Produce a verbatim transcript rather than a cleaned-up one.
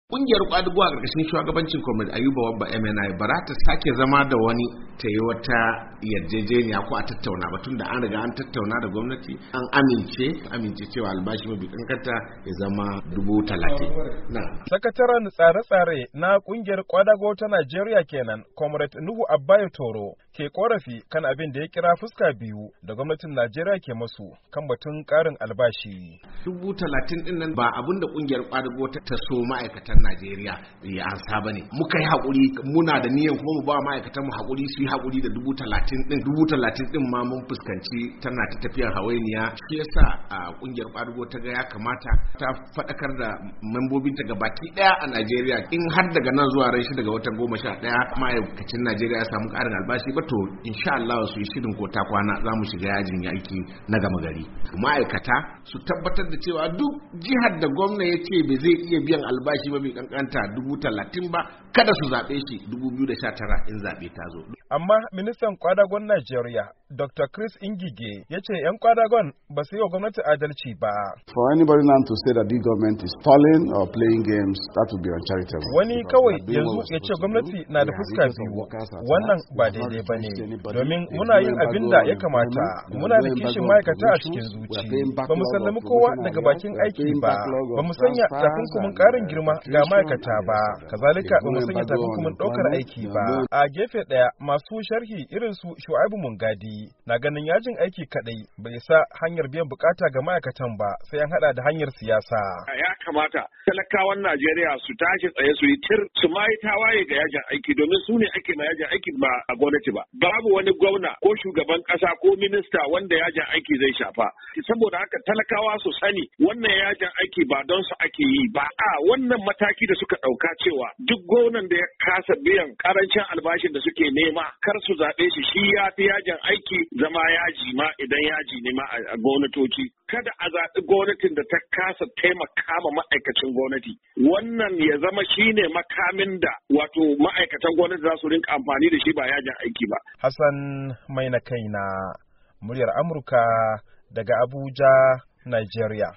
Ƙungiyar ƙwadago a ƙarƙashin shugabancin Comrade Ayuba Wabba M N I ba za ta sake zama da wani ta yi wata yarjejeniya ko a tattauna ba, tun da an riga an tattauna da gwamnati an amince amince cewa albashi mafi kankanta ya zama dubu talatin. Sakataren tsare-tsare na ƙungiyar ƙwadago ta Najeriya kenan Comrade Nuhu Abbayo Toro ke korafi kan abin da ya kira fuska biyu da gwamnatin Najeriya ke masu kan batun ƙarin albashi. Dubu talatin din nan ba abin da ƙungiyar ƙwadago ta so ma'aikatan Najeriya ya ansa ba ne. Muka yi haƙuri, muna da niyan kuma mu ba ma'aikatan mu haƙuri su yi haƙuri da dubu talatin din. Dubu talatin din ma mun fuskanci tana ta tafiyar hawainiya. Shi yasa a ƙungiyar ƙwadago ta ga ya kamata ta faɗakar da membobinta gabaki ɗaya a Najeriya, in har daga nan zuwa ran shi daga watan goma sha ɗaya ma'aikacin Najeriya ya samu ƙarin albashi ba, to insha Allah su yi shirin ko ta kwana za mu shiga yajin aiki na gama gari. Ma'aikata su tabbatar da cewa duk jihar da gwamna ya ce bai zai iya biyan albashi ba mai kankanta dubu talatin ba, kada su zaɓe shi dubu biyu da sha tara in zaɓe ta zo. Amma ministan kwadagon Najeriya Doctor Chris Ngige ya ce 'yan kwadagon ba su yi wa gwamnati adalci ba. For anybody now to say that the government is falling or playing games, that would be uncharitable. Wani kawai yanzu ya ce gwamnati na da fuska biyu, wannan ba daidai ba ne, domin muna yin abin da ya kamata, muna da kishin ma'aikata a cikin zuci, ba mu sallami kowa daga bakin aiki ba, ba mu sanya takunkumin ƙarin girma ga ma'aikata ba, kazalika ba mu sanya takunkumin ɗaukar aiki ba. A gefe ɗaya masu sharhi irin su Shu'aibu Mungadi na ganin yajin aiki kadai bai sa hanyar biyan bukata ga ma'aikatan ba, sai an hada da hanyar siyasa. Ya kamata talakawan Najeriya su tashi tsaye su yi tir su ma yi tawaye ga yajin aiki, domin su ne ake ma yajin aiki ba a gwamnati ba. Babu wani gwamna ko shugaban kasa ko minista wanda yajin aiki zai shafa. Saboda haka talakawa su sani wannan yajin aiki ba don su ake yi ba. A wannan mataki da suka dauka cewa duk gwamnan da ya kasa biyan karancin albashin da suke nema kar su zaɓe shi, shi ya fi yajin aiki zama yaji ma idan yaji ne ma a gwamnatoci. Kada a zaɓi gwamnatin da ta kasa taimaka ma ma'aikacin gwamnati. Wannan ya zama shine makamin da wato ma'aikatan gwamnati za su rinka amfani da shi ba yajin aiki ba. Hassan mai na kaina, muryar Amurka daga Abuja, Nigeria.